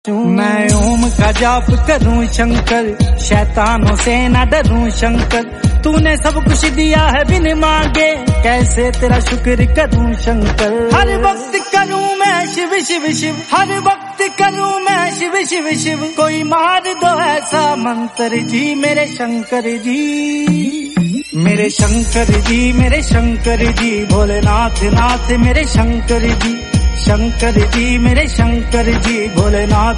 मैं ओम का जाप करूं शंकर, शैतानों से न डरूं शंकर। तूने सब कुछ दिया है बिन मांगे, कैसे तेरा शुक्र करूं शंकर। हर वक्त करूं मैं शिव शिव शिव, हर वक्त करूं मैं शिव शिव शिव। कोई मार दो ऐसा मंत्र जी मेरे शंकर जी, मेरे शंकर जी, मेरे शंकर जी। भोलेनाथ नाथ मेरे शंकर जी, शंकर जी मेरे शंकर जी। भोलेनाथ